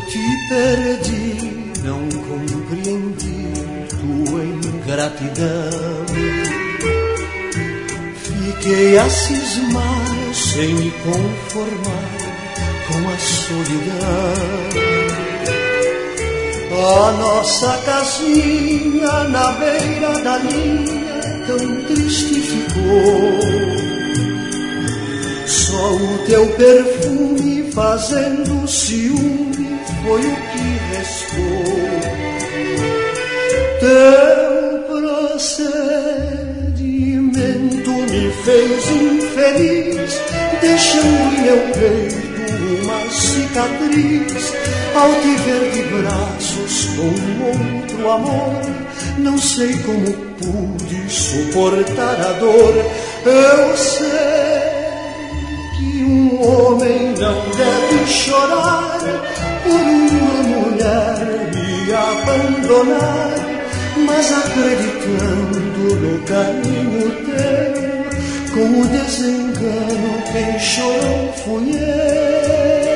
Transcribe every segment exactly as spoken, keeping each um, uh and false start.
te perdi, não compreendi tua ingratidão. Fiquei a cismar sem me conformar com a solidão. A nossa casinha na beira da linha tão triste ficou. Só o teu perfume fazendo ciúme foi o que restou. Teu procedimento me fez infeliz, deixando em meu peito uma cicatriz. Ao te ver de braços com outro amor, não sei como pude suportar a dor. Eu sei que um homem não deve chorar por uma mulher me abandonar, mas acreditando no carinho teu, com o desengano quem chorou fui eu.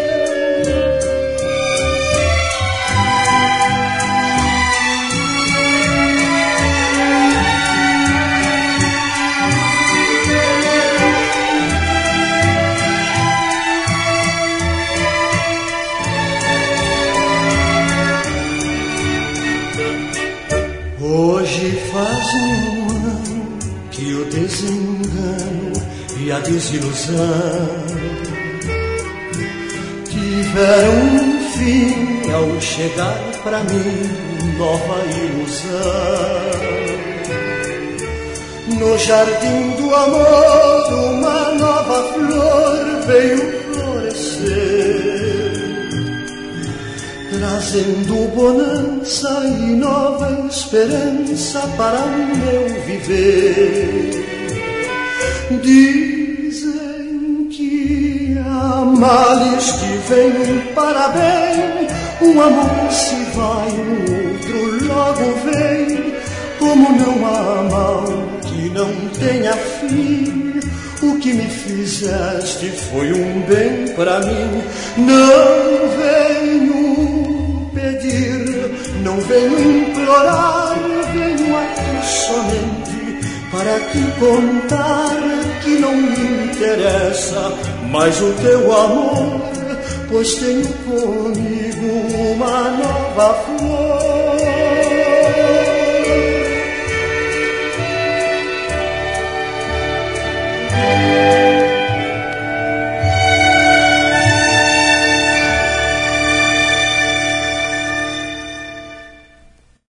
Hoje faz um ano que o desengano e a desilusão tiveram um fim ao chegar pra mim nova ilusão. No jardim do amor uma nova flor veio florescer, trazendo bonança e nova esperança para o meu viver. Dizem que há males que vêm para bem, um amor se vai, o outro logo vem. Como não há mal que não tenha fim, o que me fizeste foi um bem para mim. Não venho pedir, não venho implorar, venho aqui somente para te contar que não me interessa mais o teu amor, pois tenho comigo uma nova flor.